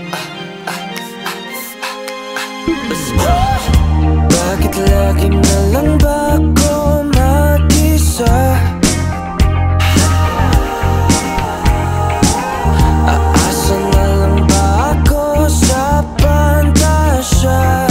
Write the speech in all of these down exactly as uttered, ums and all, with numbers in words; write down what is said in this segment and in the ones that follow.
Bakit lagi na lang ba ako mag-isa? Aasa na lang ba ako sa pantasya?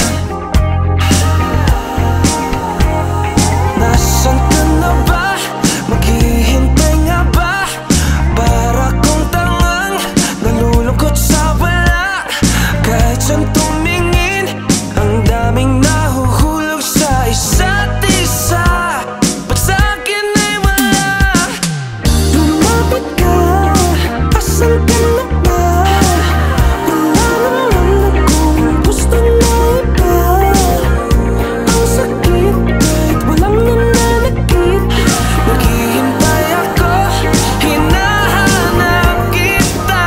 Nasaan ka na ba? Maghihintay nga ba? Para kong tangang nalulungkot sa wala. Kahit saan tumingin, ang daming nahuhulog sa isa't isa. Ba't sa'kin ay wala? Lumapit ka, asan ka na ba? Wala naman akong gusto na iba. Ang sakit kahit walang nananakit. Naghihintay ako, hinahanap kita.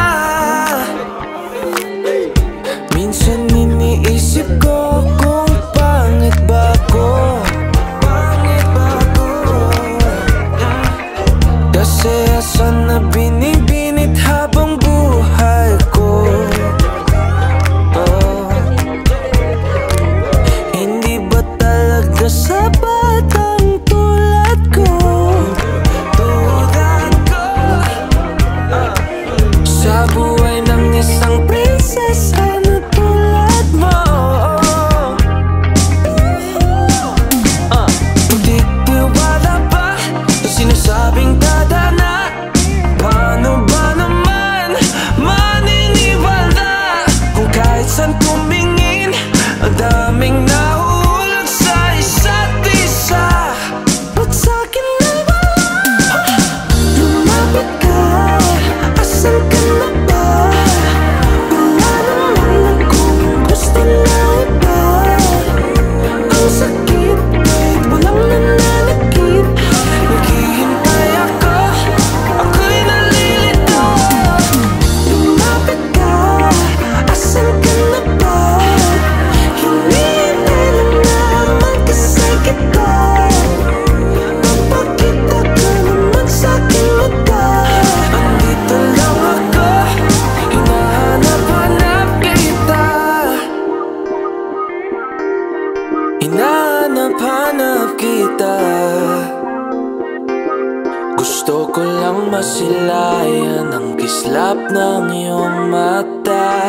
Minsan iniisip ko kung pangit ba ako. Pangit ba ako? Kasi asan na binibinit habang buhay ko. Oh. Hindi ba talaga sapat ang tulad ko? Tulad ko sa buhay ng isang prinsesa na tulad mo. uh, Magtitiwala ba sa sinasabing dadana? Paano ba naman maniniwala kung kahit saan tumingin, ang daming nahuhulog sa isa't isa? Ba't sa'kin na wala? Lumapit ka, asan ka na ba? Wala naman akong gusto na iba. Ang sakit kahit walang nananakit. Naghihintay ako, ako'y nalilito. Lumapit ka, asan ka na ba? Hinihintay lang naman kasi kita. Papakita ka naman sa'king mata. Andito lang ako, hinahanap-hanap kita. Hinahanap-hanap kita. Gusto ko lang masilayan ang kislap ng iyong mata.